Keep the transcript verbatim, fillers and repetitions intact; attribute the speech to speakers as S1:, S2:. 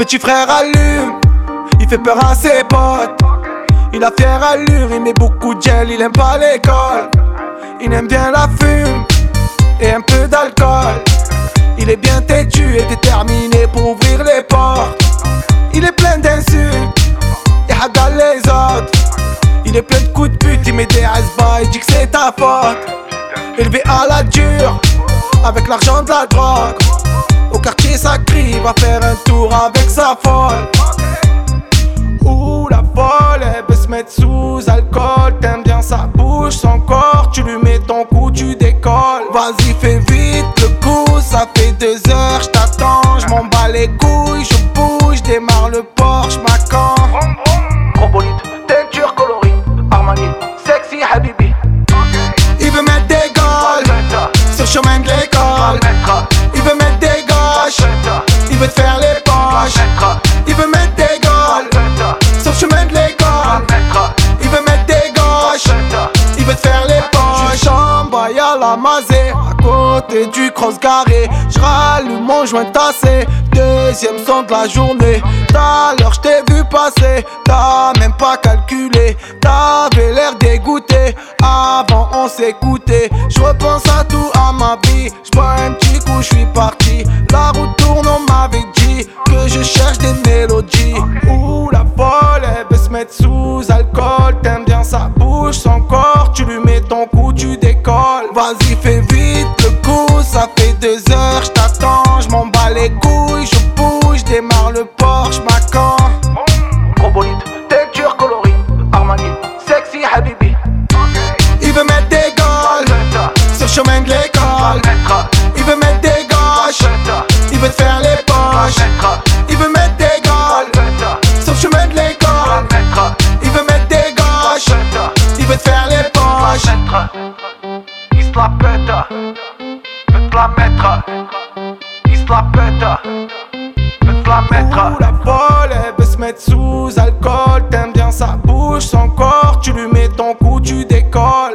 S1: petit frère allume, il fait peur à ses potes. Il a fière allure, il met beaucoup de gel, il aime pas l'école. Il aime bien la fume et un peu d'alcool. Il est bien têtu et déterminé pour ouvrir les portes. Il est plein d'insultes, il hagarde les autres. Il est plein de coups de pute, il met des hasbas, il dit que c'est ta faute. Élevé à la dure, avec l'argent de la drogue. Au quartier ça crie, il va faire un tour avec sa folle. Ouh la folle, elle veut se mettre sous alcool. T'aimes bien sa bouche, son corps. Tu lui mets ton cou, tu décolles. Vas-y fais vite le coup, ça fait deux heures, j't'attends. J'm'en bats les couilles, je bouge, démarre le Porsche Macan.
S2: Gros bolide, teinture coloris, Armani, sexy Habibi.
S1: Il veut mettre des gaules sur le chemin de l'école. Il veut mettre des gauches, il veut te faire les poches. Il veut mettre des gaules sur le chemin de l'école. Il veut mettre des gauches, il veut te faire les poches. Je chambaille à la masée, à côté du cross garé. J'rallume mon joint tassé, deuxième son de la journée. T'as l'heure j't'ai vu passer, t'as même pas calculé. T'avais l'air dégoûté, avant on s'écoutait. J'repense à tout à ma vie, j'bois un petit coup, j'suis parti. La route tourne, on m'avait dit que je cherche des mélodies. Ouh la folle, elle veut se mettre sous alcool. T'aimes bien sa bouche, son corps. Tu lui mets ton cou, tu décolles. Vas-y fais vite le coup, ça fait deux heures, j't'attends. J'm'en bats les couilles, je bouge, démarre le Porsche Macan.
S2: Gros bolide, teinture coloris, Armani, sexy Habibi.
S1: Il veut mettre des gaules sur le chemin de l'école. Il veut mettre des gauches, il veut te faire les poches. Il veut mettre des gaules sur le chemin de l'école. Il veut mettre des gauches, il veut te faire les poches.
S2: Il se la pète, veut te la mettre. Il se la pète, veut te la mettre.
S1: Ouh la folle, elle veut se mettre sous alcool. T'aimes bien sa bouche, son corps. Tu lui mets ton cou, tu décolles.